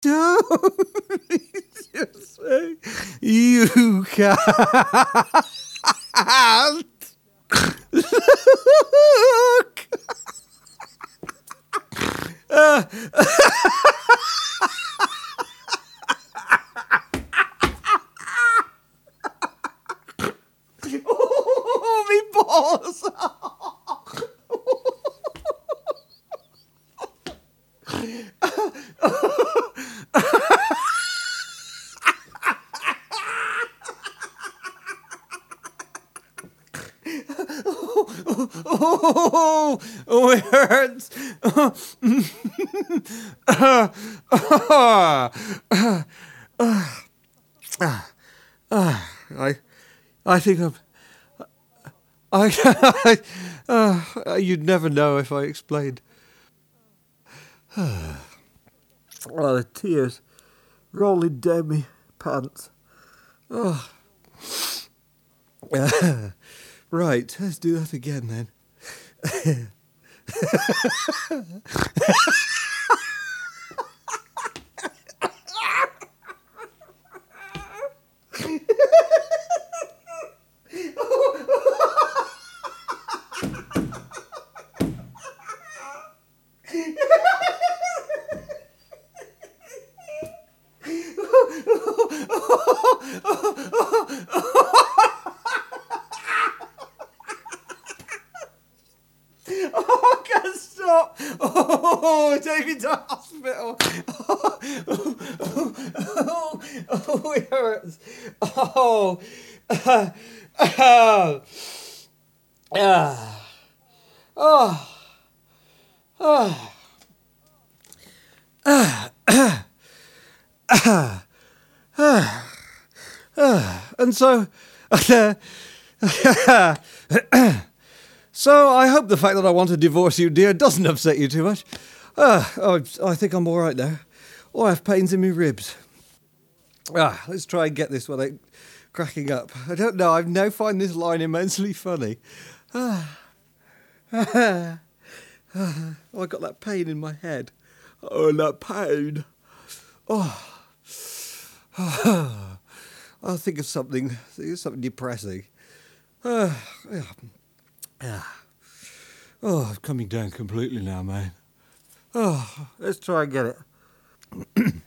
don't. Just say you can't. Look. Oh, me balls. Oh, it hurts. I think you'd never know if I explained. Oh, the tears rolling down me pants. Oh. Right, let's do that again then. Oh, I can't stop. Oh, take me to hospital. Oh, it hurts. Oh, and so, so I hope the fact that I want to divorce you, dear, doesn't upset you too much. I think I'm all right now. Oh, I have pains in my ribs. Let's try and get this without cracking up. I don't know, I now find this line immensely funny. I got that pain in my head. Oh, that pain. I'll think of something depressing. I'm coming down completely now, man. Let's try and get it.